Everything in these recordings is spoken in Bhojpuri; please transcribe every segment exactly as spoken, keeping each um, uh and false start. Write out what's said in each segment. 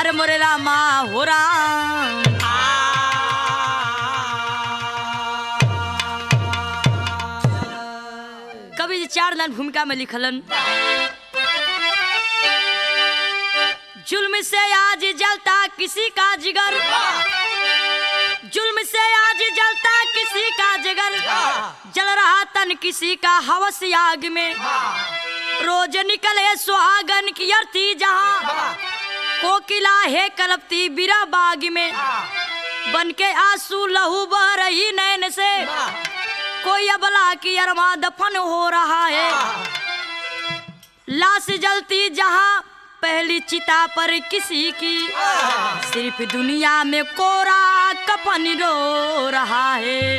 अरे मोरे रामा हो राम। कवि जी चार लाइन भूमिका में लिखलन। जुल्म से आज जलता किसी का जिगर, जुल्म से आज जलता किसी का जिगर, जल रहा तन किसी का हवस आग में। रोज निकले सुहागन की अर्थी जहाँ, कोकिला है कलपती बिरा बाग में। बन के आंसू लहू बह रही नैन से, कोई अबला की अरमा दफन हो रहा है। लाश जलती जहाँ पहली चिता पर किसी की, सिर्फ दुनिया में कोरा कफन रो रहा है।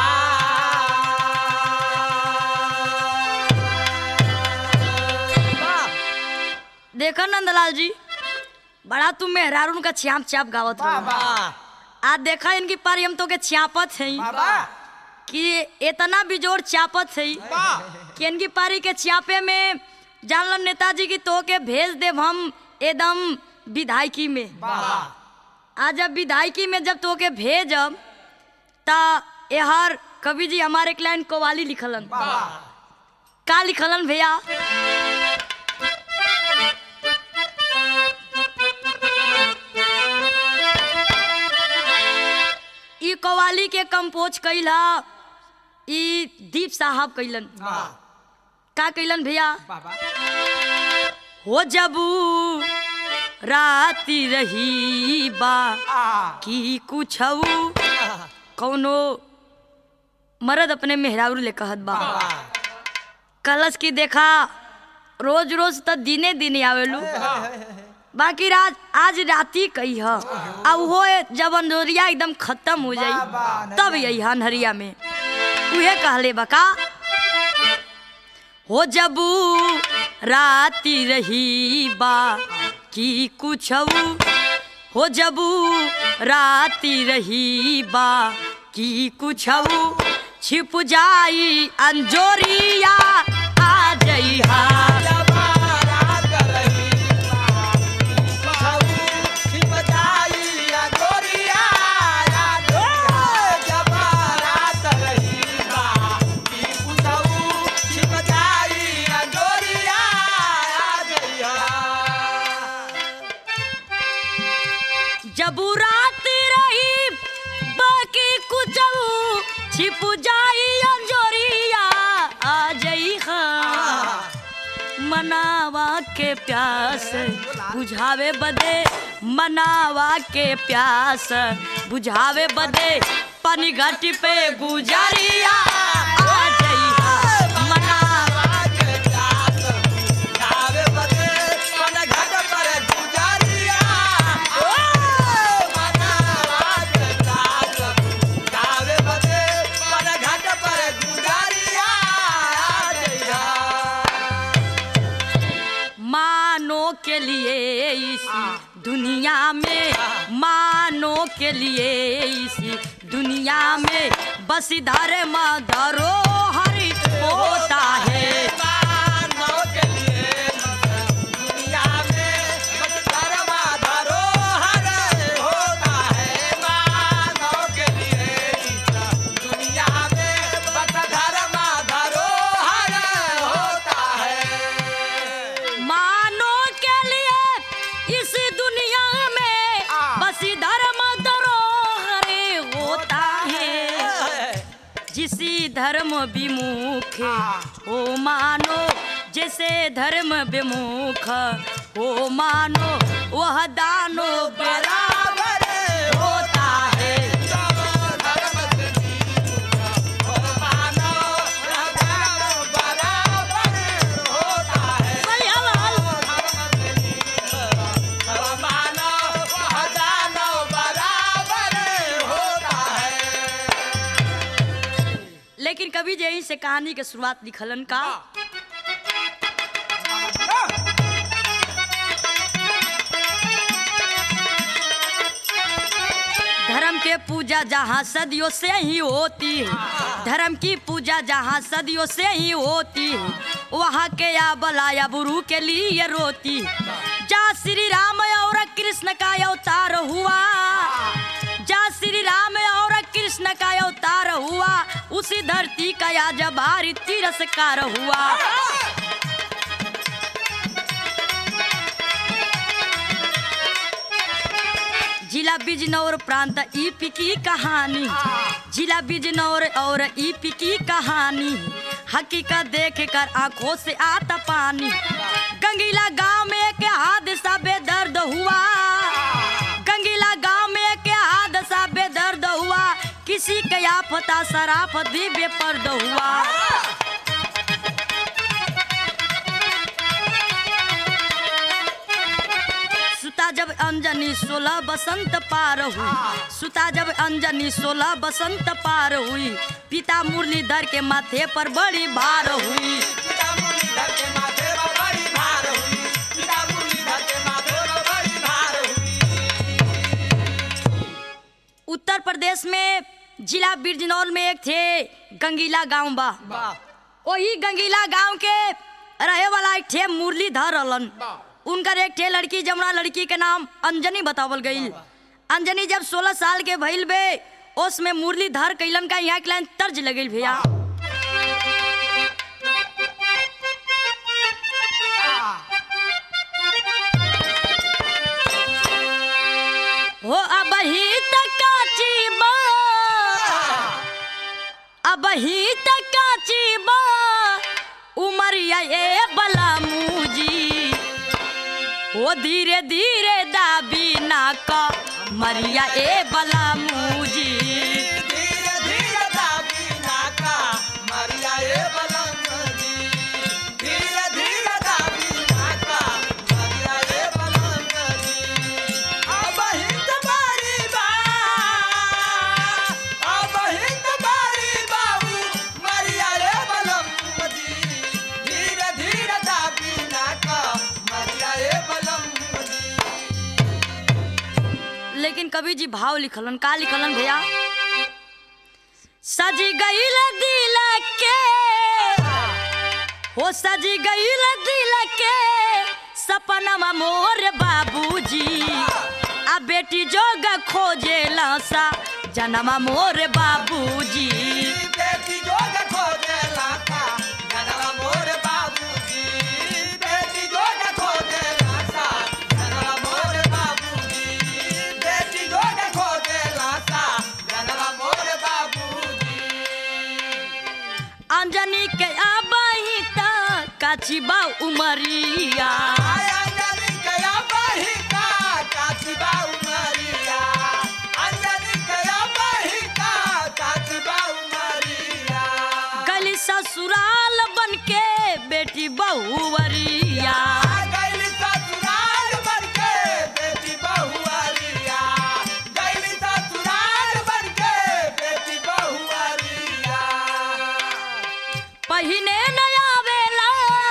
देखो नंदलाल जी, बड़ा तुम मेहरारून का छाप छाप गावत हो। आज देखा इनकी पारी हम तो के छापत है कि इतना बिजोड़ छापत है कि इनकी पारी के छापे में जान लो नेताजी की तो के भेज देव हम एकदम विधायकी में। आज जब विधायकी में जब तो के भेजब ता यार कवि जी हमारे एक लाइन कवाली लिखलन। का लिखलन भैया? ई कवाली के कंपोज कैला ई दीप साहब कैलन। का कैलन भैया? हो जबू राती रही बा की कुछ कौनो मर्द अपने मेहरारू ले कहत बा कलश की देखा रोज रोज तो दिने दिने आवेलू, बाकी रात आज राती कही है। अब वो जब अंधोरिया एकदम खत्म हो जाई तब यही हनहरिया में उहे कहले बका। हो जबू राती रही बा की कुछ, हो जबू राती रही बा की कुछ, छिप जाई अंजोरिया आ जई हा। जबू रात रही बाकी कुछ छिप जाई अंजोरिया आ जई हा। मनावा के प्यास बुझावे बदे, मनावा के प्यास बुझावे बदे, पानी घाटी पे गुजारिया आ जई हा। मनावा के प्यास बुझावे बदे, पानी घाट पर गुजारिया। मानो के लिए इसी दुनिया में, मानो के लिए इसी दुनिया में बस इधर मधरो हरि होता है। मानो के लिए दुनिया में बस इधर मधरो हरि होता है। मानो के लिए दुनिया में बस इधर मधरो हरि होता है। मानो के लिए इस दुनिया में बस धर्म धरोहर होता है। जिसी धर्म विमुख हो मानो, जैसे धर्म विमुख हो मानो, वह दानो बराबर होता है। लेकिन कभी यही से कहानी के शुरुआत लिखलन का। धर्म के पूजा जहाँ सदियों से ही होती है, धर्म की पूजा जहाँ सदियों से ही होती है, वहाँ के या बलाया बुरू के लिए रोती है। जहाँ श्री राम और कृष्ण का अवतार हुआ, जा श्री राम और कृष्ण का अवतार हुआ, उसी धरती का आज भारी तिरस्कार हुआ। जिला बिजनौर प्रांत ईपी की कहानी, जिला बिजनौर और ईपी की कहानी, हकीकत देख कर आंखों से आता पानी। गंगीला गांव में एक हादसा बेदर्द हुआ, गंगीला गांव में एक हादसा बेदर्द हुआ, किसी का आफता शराफत भी बेपर्द हुआ। सुता जब अंजनी सोलह बसंत पार हुई, सुता जब अंजनी सोलह बसंत पार हुई, पिता मुरलीधर के माथे पर बड़ी भार हुई। पिता मुरलीधर के माथे पर बड़ी भार हुई, पिता मुरलीधर के माथे पर बड़ी भार हुई। उत्तर प्रदेश में जिला बिजनौर में एक थे गंगीला गांव बा, वही गंगीला गांव के रहे वाला एक थे मुरलीधर रहलन। उनकर एक ठे लड़की, जमुना लड़की के नाम अंजनी बतावल गई। अंजनी जब सोलह साल के भइल बे, उसमें मुरलीधर कैलन का यहाँ के लाइन तर्ज लगल भैया। हो अब ही तक काची बा, अब ही तक काची बा, उमरिया ए बला मुजी, ओ धीरे धीरे दाबी ना का मरिया ए बला मुजी। धीरे धीरे दाबी ना का मरिया ए बला मुजी, धीरे धीरे दाबी ना का मरिया ए बला मुजी। अब हिंद बारी बा, अब हिंद बारी बाबू मरिया ए बला मुजी, धीरे धीरे दाबी ना का मरिया ए बला मुजी। लेकिन कवि जी भाव लिखलन, का लिखलन भैया। सजी गईल दिल के, हो सजी गईल दिल के, सपनमा मोर बाबूजी, आ बेटी जोग खोजे लासा जनमा मोर बाबूजी। बेटी जोग खोजे लासा जनवा मोर बाबूजी, बेटी जोग खोजे लासा जनवा मोर बाबूजी, बेटी जोग खोजे लासा जनवा मोर बाबूजी। अंजनी के आबाही ता काची बा उमरिया, अंजनी कया बही का काची बा उमरिया, अंजनी कया बही का काची बा उमरिया। गली ससुराल बन के बेटी बहुवरिया, गैली ससुराल बनके बेटी बहुअरिया, गैली ससुराल बनके बेटी बहुअरिया। पहिने नया वेला,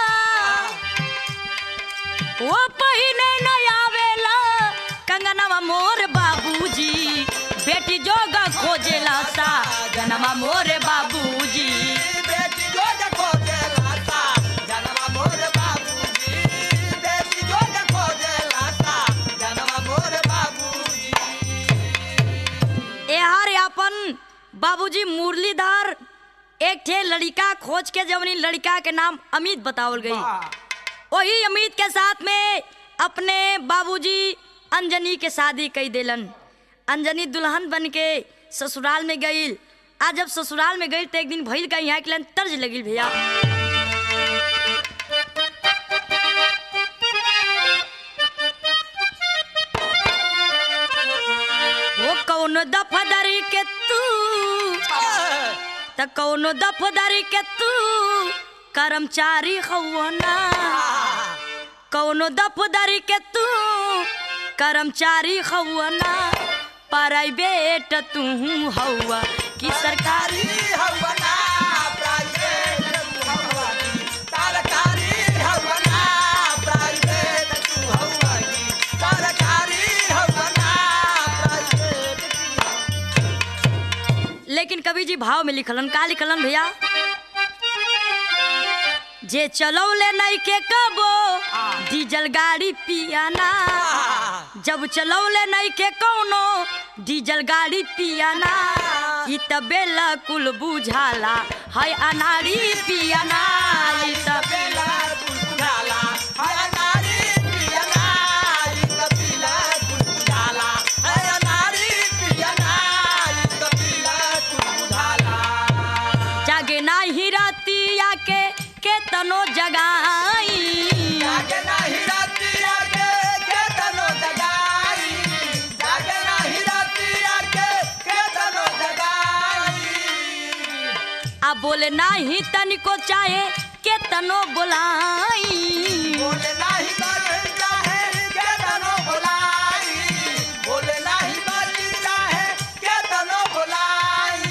वो पहिने नया वेला, कंगनवा मोर बाबूजी, बेटी जोगा खोजेला सा जनवा मोर बाबूजी। बेटी जोग खोजे लासा जनवा मोर बाबूजी, बेटी जोग खोजे लासा जनवा मोर बाबूजी। एहर अपन बाबूजी मुरलीधर एक ठे लड़का खोज के, जवनी लड़का के नाम अमित बतावल गई। वही अमित के साथ में अपने बाबूजी अंजनी के शादी कई देलन। अंजनी दुल्हन बन के ससुराल में गई। आज जब ससुराल में गई तो एक दिन भइल का यहाँ के लाइन तर्ज लगिल भैया। वो कौन दफदरी के तू, त कौन दफदरी के तू कर्मचारी हवना, कौन दफदरी के तू कर्मचारी हवना, प्राइवेट तू हवा कि सरकारी हवना, प्राइवेट तू हवा की सरकारी हवना, प्राइवेट तू हवा की सरकारी हवना, प्राइवेट। लेकिन कवि जी भाव में लिखलन, का लिखलन भैया। जे चलौले नहीं के कबो डीजल गाड़ी पियाना जब चलौले नहीं के कौनो डीजल गाड़ी पियाना इ त बेला कुल बुझाला है अनाड़ी पियाना इ त बेला बुझाला हाय नारी पियना इ कपिला बुझाला हाय नारी पियना इ कपिला बुझाला जागे नाही रातिया के केतनो जगाई जागे नाही रातिया के केतनो जगाई जागे नाही रातिया के केतनो जगाई आ बोले नाही तनिको चाहे केतनो बोलाई बोले नाही बाजी चाहे केतनो बोलाई बोले नाही बाजी चाहे केतनो बोलाई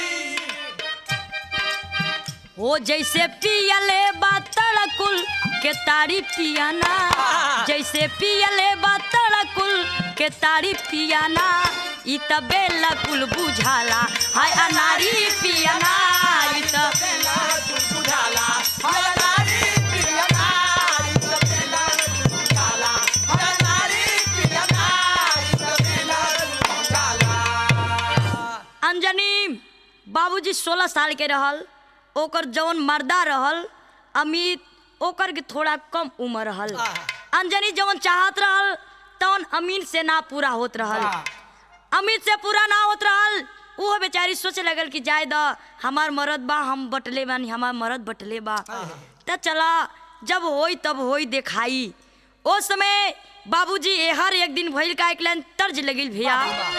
हो जैसे पियले बा तड़कुल के तारी पियाना जैसे पियले बा तड़कुल के तारी पियाना इ त बेला कुल बुझाला हाय अनारी पियाना इ त बेला बुझाला हाय नारी पियना इ बेला बुझाला हाय नारी पियना इ बेला बुझाला अंजनी बाबूजी सोलह साल के रहल ओकर जवन मर्दा रहल अमित ओकर के थोड़ा कम उम्र रहल अंजनी जवन चाहत रहल तवन अमीन से ना पूरा होत रहल अमित से पूरा ना होत रहल वो बेचारी सोचे लगल कि जाय द हमार मरद बा हम बटले बानी हमार मरद बटले बा त चला जब होई तब होई देखाई ओ समय बाबूजी हर एक दिन भइल का एक लाइन तर्ज लगिल भैया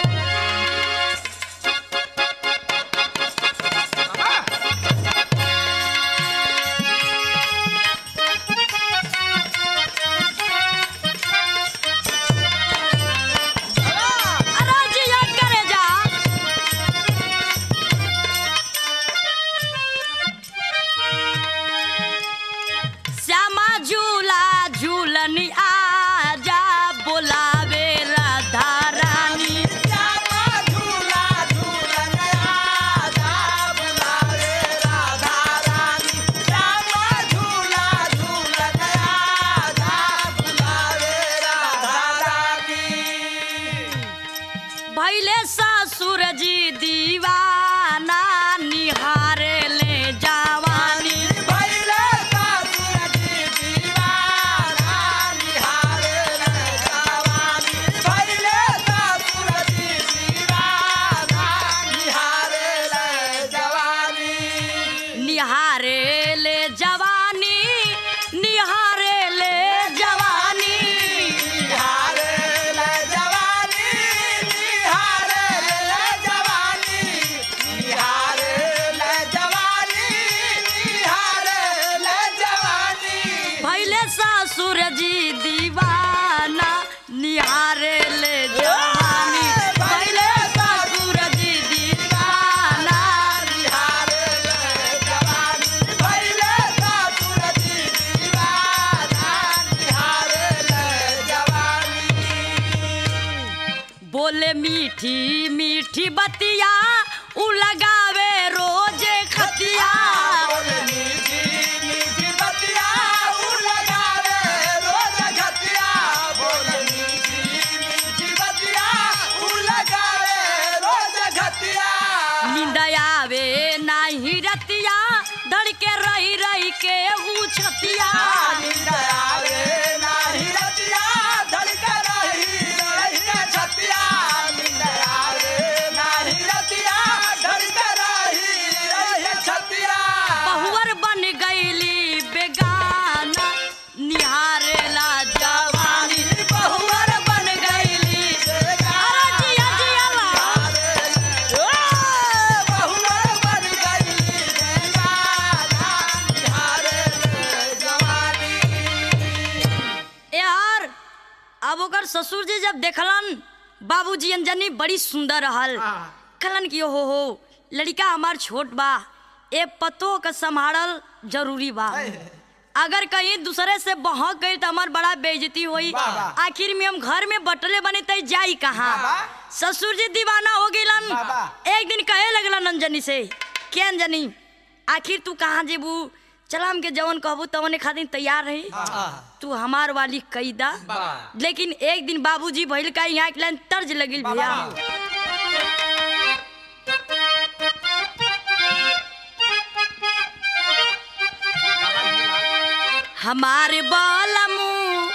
आजा बोलावे राधा रानी श्यामा झूला झूलन आजा बुलावे राधा रानी श्यामा झूला झूलन आजा बुलावे राधा रानी भैले ससुर जी दीवाना निहारे ले जवानी भैले ससुर जी दीवाना निहारे ले जवानी भैले ससुर जी दीवाना निहारे ले जवानी निहारे ले जवानी निहारे ले जवानी निहारे ले जवानी निहारे ले जवानी निहारे ले जवानी निहारे ले जवानी भैले ससुर जी दीवाना निहारे ले जवानी भैले ससुर जी दीवाना निहारे ले जवानी भैले ससुर जी दीवाना निहारे ले जवानी बोले मीठी मीठी बतिया उ लगावे रोजे खतिया बोले मीठी मीठी बतिया उ लगावे रोज घटिया बोले मीठी मीठी बतिया उ लगावे रोज घटिया नींद आवे नाही रतिया धड़के रही रही के ऊ छतिया नींद आवे नाही रतिया धड़के रही रही के छतिया नींद आवे नाही रतिया धड़के रही रही के छतिया बहुवर बन गईली बेगाना निहारेला जवानी बहुवर बन गईली अरे जिया जिया ला। बहुवर बन गई बेगाना निहारे ले जवानी यार अब ओकर ससुर जी जब देखलन बाबूजी अंजनी बड़ी सुंदर रहल कहलन कि हो हो लड़का हमार छोट बा ए पतो का संभालल जरूरी बा अगर कहीं दूसरे से बहक गई तो हमार बड़ा बेइज्जती होई वाह, वाह। आखिर में हम घर में बटले बने तई जाई कहाँ वाह। ससुर जी दीवाना हो गइलन वाह, वाह। एक दिन कहे लगलन अंजनी से के अंजनी आखिर तू कहाँ जेबू चला हमके जवन कहबू तवने खातिर तैयार रही, तू हमार वाली कैदा। लेकिन एक दिन बाबूजी भइल का यहाँ के लाइन तर्ज लगिल भैया। हमारे बालमू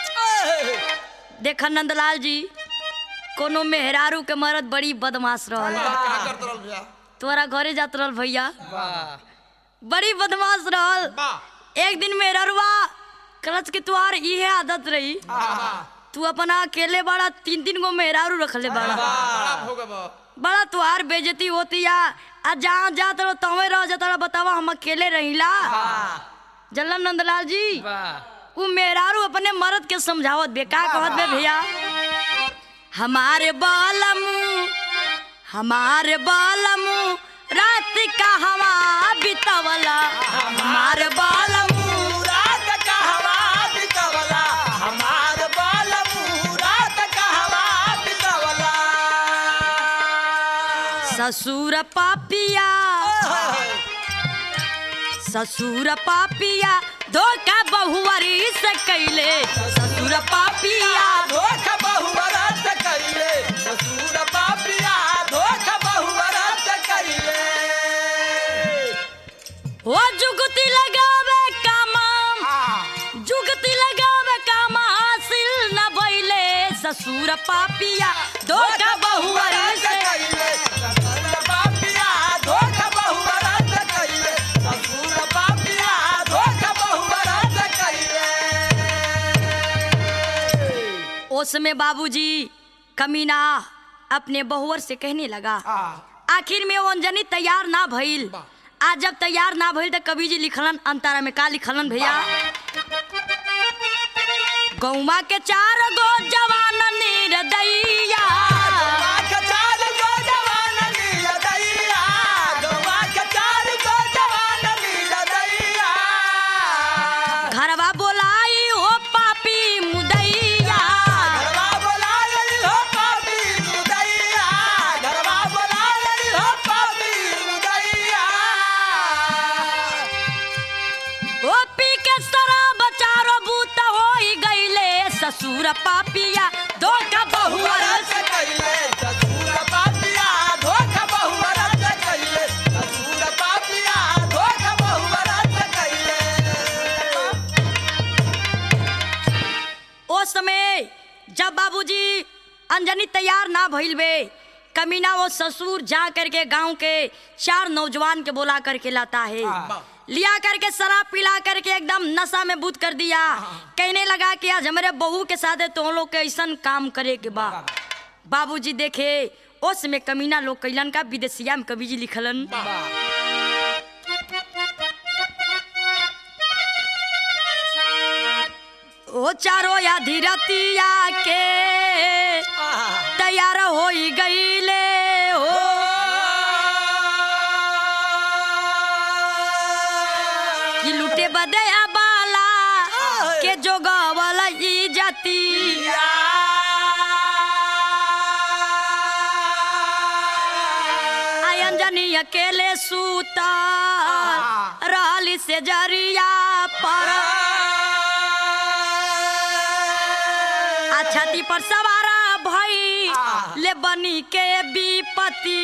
देखा नंदलाल जी, कोनो मेहरारू के मरद बड़ी बदमाश रहल, तोरा घरे जात रहल भैया, बड़ी बदमाश रहल। एक दिन मेहरारूआ कलच के तुहार इहे आदत रही, तू अपना अकेले बड़ा तीन तीन गो मेहरारू रखले बड़ा, बड़ा तुहार बेइज्जती होती या आ जहाँ जात रहो तवे रह जाता, बतावा हम अकेले रहिला। जल्लन नंदलाल जी वो मेहरारू अपने मर्द के समझावत बे, का कहत बे भैया। हमारे बालमू हमारे बालमू रात का हवा बितवला, हमारे बालमू रात का हवा बितवला, हमार बालमू रात का हवा बितवला। ससुर पापिया ससुर पापिया धोखा बहुवरी से कैले, ससुर पापिया धोखा बहुवरा से कैले, ससुर पापिया धोखा बहुवरा से कैले। वो जुगती लगावे कामम, जुगती लगावे काम हासिल न भइले, ससुर पापिया धोखा बहुवरी से कैले, ससुर पापिया धोखा बहुवरा से कैले, ससुर पापिया धोखा बहुवरा से कैले। उसमें बाबूजी कमीना अपने बहुवर से कहने लगा। आखिर में वो अंजनी तैयार ना भइल। आज जब तैयार ना भइल तो कवि जी लिखलन अंतारा में का लिखलन भैया। गौमा के चार गो जवान निर्दयिया, गौवा के चार गो जवान निर्दयिया, गौवा के चार गो जवान निर्दयिया। घरवा बोलाई हो पापी मुदैया, घरवा बोलाई हो पापी मुदैया, घरवा बोलाई हो पापी मुदैया। ओ पी के शराब चारो बूत होई गईले, ससुर पापिया धोखा बहुवर से कैले, ससुर पापिया धोखा बहुवरा से कैले, ससुर पापिया धोखा बहुवरा से कैले। उस समय जब बाबूजी अंजनी तैयार ना भइल बे, कमीना वो ससुर जा करके गांव के चार नौजवान के बोला करके लाता है, लिया करके शराब पिला करके एकदम नशा में बूत कर दिया। कहने लगा कि आज हमारे बहू के साथ तो लोग के ऐसा काम करे के बा। बाबूजी देखे उस में कमीना लोग कैलन का विदेशिया में कवि जी लिखलन। ओ चारो या धीरतिया के तैयार हो गईले हो, कि लुटे बदया बाला के जोगवल इज्जती। अंजनी अकेले सूता रहली से जरिया पर, छाती पर सवारा भई ले बनी के विपत्ति।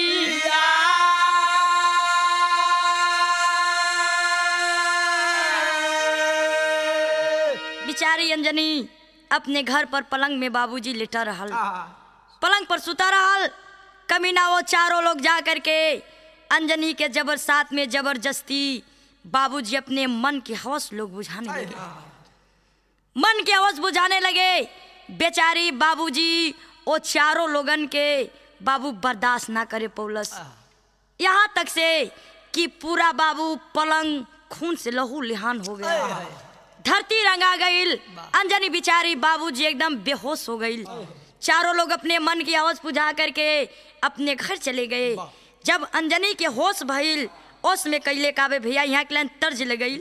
बिचारी अंजनी अपने घर पर पलंग में बाबूजी लेटा रहल, पलंग पर सुता रहल। कमीना वो चारों लोग जा करके अंजनी के जबर साथ में जबरदस्ती बाबूजी अपने मन की हवस लोग बुझाने लगे, मन की हवस बुझाने लगे। बेचारी बाबूजी वो चारों लोगन के बाबू बर्दाश्त ना करे पौलस, यहाँ तक से कि पूरा बाबू पलंग खून से लहू लिहान हो गया, धरती रंगा गई। अंजनी बिचारी बाबूजी एकदम बेहोश हो गई। चारों लोग अपने मन की आवाज बुझा करके अपने घर चले गए। जब अंजनी के होश भइल ओस में कैले काबे भैया यहाँ के लाइन तर्ज लगई।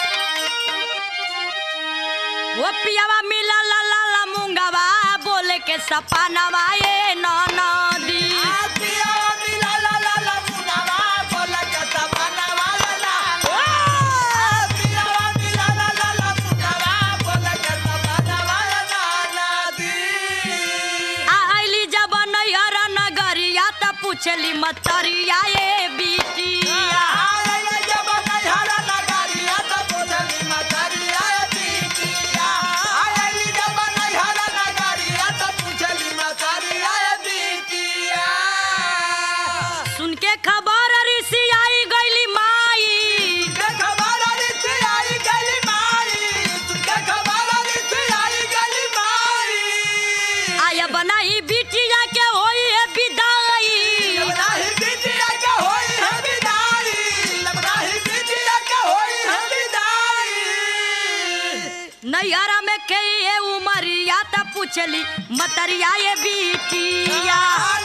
वो पियावा मिला ला ला ला मुंगावा बोले के के सपनवा ये ननदी आइली जब नैहर नगरिया त पूछली मतरिया ये बिटिया सुन के खबर ऋषि आई गईली माई आया बनाई बिटिया के होई है विदाई नैहरा में के ये उमरिया त पूछली मतरिया ये बिटिया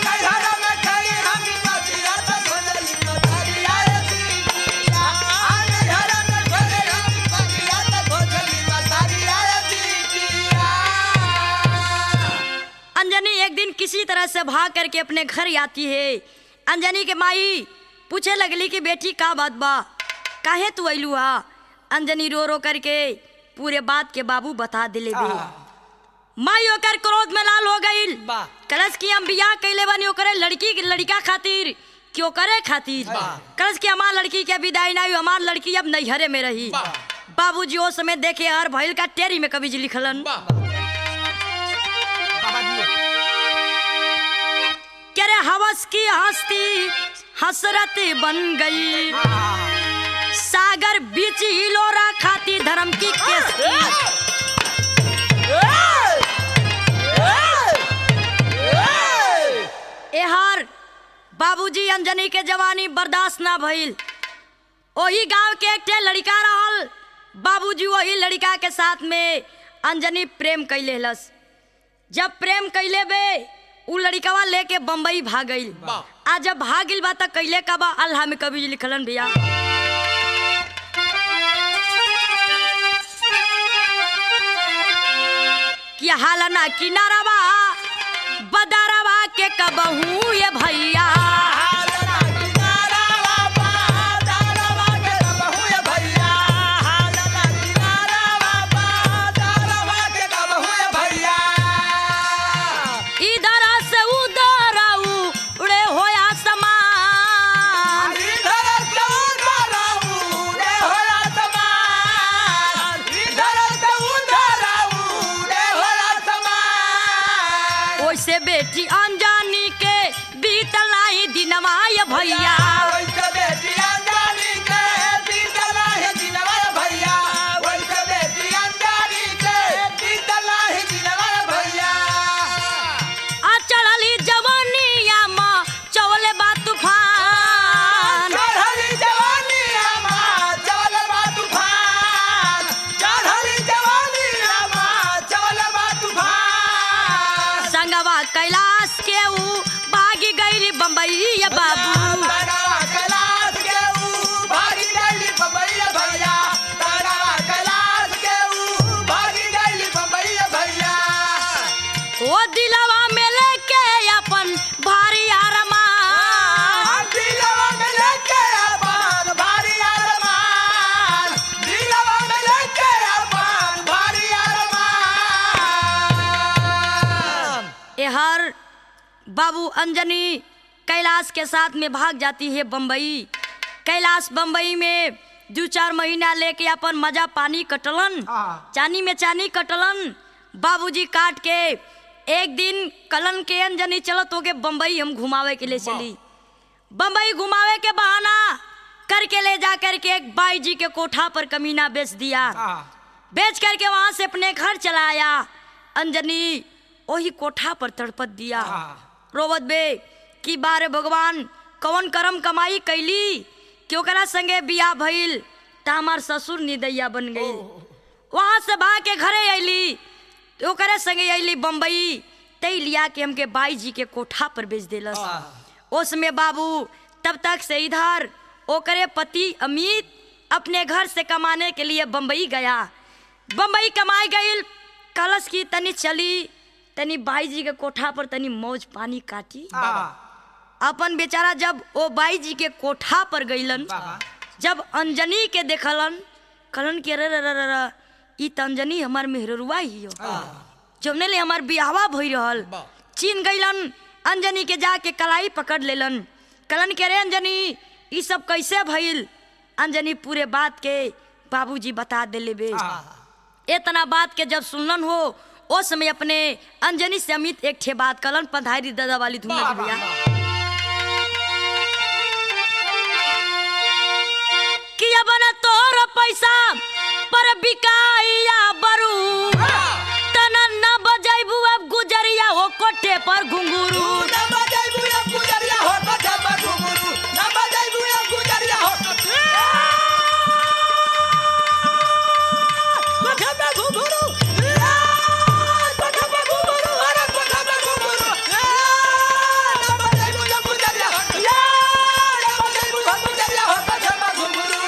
अंजनी एक दिन किसी तरह से भाग करके अपने घर आती है। अंजनी के माई पूछे लगली कि बेटी का बात बा, काहे तू अइलू हा? अंजनी रो रो करके पूरे बात के बाबू बता दिले बे। माई ओकर क्रोध में लाल हो गईल। कलश की हम बियाह कैले बनी ओकरे लड़की लड़का खातिर क्यों करे खातिर कलश की हमार लड़की के विदाई ना हुई, हमार लड़की अब नैहरे में रही। बाबूजी ओ समय देखे हर भइल का टेरी में कभी लिखलन करे हवस की हस्ती हसरत बन गई, सागर बीच हिलोरा खाती धर्म की किस्ती। एहार बाबूजी अंजनी के जवानी बर्दाश्त ना भइल। वही गांव के एक ठे लड़का रहल, बाबूजी वही लड़का के साथ में अंजनी प्रेम कैले हलस। जब प्रेम कैले बे उ लड़कावा लेके बम्बई भाग गईल। आज जब भाग गईल बा त कैले का बा अल्लाह में कभी लिखलन भैया कि हालना किनारावा बदारावा के कबहू ये भैया से बेटी अंजानी के बीतल नाही दिनवा ये भैया वैसे बेटी अंजानी के बीतल नाही दिनवा ये भैया वैसे बेटी अंजानी के बीतल नाही दिनवा ये भैया आ चढ़ली जवानिया मां चवले बा तूफान चढ़ली जवानिया मां चवले बा तूफान चढ़ली जवानिया मां चवले बा तूफान संगवा कैलाश के ऊ भागी गईली बम्बई ये बाबू संगवा कैलाश के ऊ भागी गईली बम्बई ये भैया संगवा कैलाश के ऊ भागी गईली बम्बई ये भैया ओ दिलवा में लेके अपन भारी अरमान दिलवा में लेके अपन भारी अरमान दिलवा में लेके अपन भारी अरमान एहर बाबू अंजनी कैलाश के साथ में भाग जाती है बम्बई। कैलाश बम्बई में दो चार महीना लेके अपन मजा पानी कटलन, चानी में चानी कटलन। बाबूजी काट के एक दिन कलन के अंजनी चलत हो के बम्बई हम घुमावे के लिए चली। बम्बई घुमावे के बहाना करके ले जा करके एक बाई जी के कोठा पर कमीना बेच दिया। बेच करके वहां से अपने घर चला आया। अंजनी वही कोठा पर तड़पत दिया, रोवत बे कि बारे भगवान कौन करम कमाई कैली कि ओकरा संगे बियाह भइल त हमार ससुर निदैया बन गई। वहां से भाग के घरे अइली तो ओकरे संगे अइली बम्बई, तई लिया के हमके बाई जी के कोठा पर बेच देलस। उसमें बाबू तब तक से इधर ओकरे पति अमित अपने घर से कमाने के लिए बम्बई गया। बम्बई कमाई गई, कलश की तनी चली तनी बाई जी के कोठा पर तनी मौज पानी काटी। बाबा अपन बेचारा जब ओ बाई जी के कोठा पर गईलन, जब अंजनी के देखलन, कहलन कि अरे रे रे रे ई त अंजनी हमार मेहरुआ ही हो, जौने ले हमार बियाहवा भई रहल। चीन गईलन, अंजनी के जाके कलाई पकड़ लेलन, कहलन कि अरे अंजनी ई सब कैसे भइल। अंजनी पूरे बात के बाबूजी बता देले बे। इतना बात के जब सुनलन हो, उस समय अपने अंजनी से अमित एक ठे बात कलन, पंधारी दादा वाली धुन लगी भैया कि अब न तोर पैसा पर बिकाइया बरू, तना न बजाइबू अब गुजरिया हो कोठे पर घुंघरू। ना बजाइबू अब गुजरिया हो कोठे पर घुंघरू, ना बजाइबू अब गुजरिया हो कोठे पर घुंघरू, कोठे पर घुंघरू, अरे कोठे पर घुंघरू, ना बजाइबू अब गुजरिया हो, ना बजाइबू अब गुजरिया हो कोठे पर घुंघरू।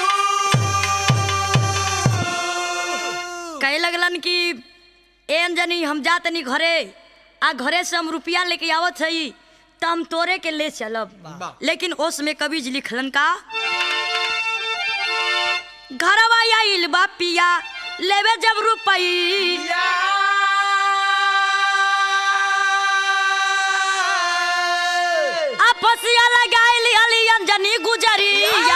कहे लगलन कि ए अंजनी हम जा तनी घरे, आ घरे से हम रुपया लेके आवत हई त हम तोरे के ले चलब। लेकिन उस में कवि जी लिखलन का, घरवा आइल बा पिया लेवे जब रुपया, आ फसिया लगाइल अली अंजनी गुजरिया।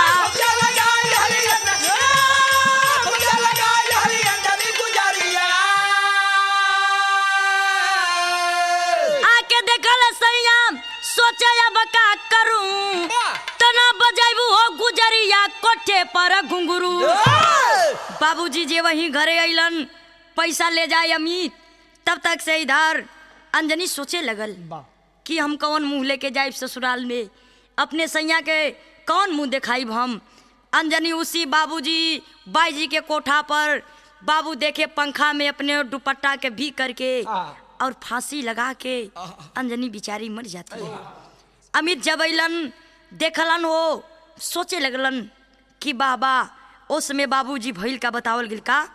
सोचे अब का करूं, तना बजाइबू हो गुजरिया कोठे पर घुंघरू। बाबूजी जे वहीं घरे अइलन, पैसा ले जाए अमित, तब तक से इधर अंजनी सोचे लगल कि हम कौन मुंह लेके जाइब ससुराल में, अपने सैया के कौन मुंह दिखाइब हम। अंजनी उसी बाबूजी बाई जी के कोठा पर, बाबू देखे पंखा में अपने दुपट्टा के भी करके और फांसी लगा के अंजनी बिचारी मर जाती है। अमित जब अइलन देखलन हो, सोचे लगलन कि बाबा उस में बाबूजी भइल का बतावल गिल का,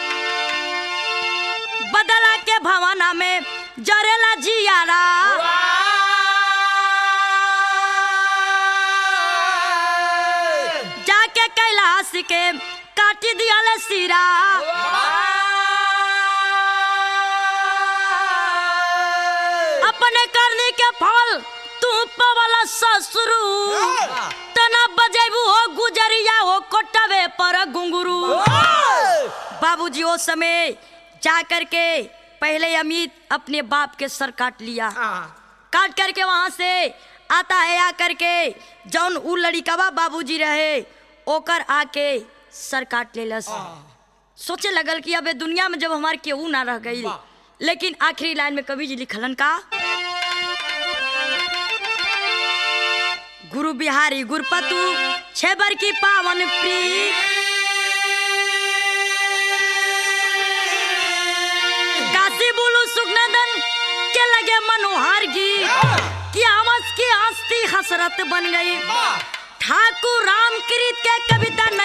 बदला के भवना में जरेला जियारा, जाके कैलाश के काटी दिया सिरा, अपने करनी के फल तू पवला ससुरू, तना बजेबू हो गुजरिया हो कोटवे पर घुंघरू। बाबूजी उस समय जा करके पहले अमित अपने बाप के सर काट लिया, काट करके वहां से आता है, आकर के जौन उ लड़िकवा बाबूजी रहे ओकर आके सर काट लेलस। सोचे लगल कि अब दुनिया में जब हमार केहू ना रह गई। लेकिन आखिरी लाइन में कवि जी लिखलन का, गुरु बिहारी गुरपतु छेबर की पावन प्रीत, काशी बोलू सुखनंदन के लगे मनोहर गीत, कि हमस की हस्ती हसरत बन गई। ठाकुर रामकृत के कविता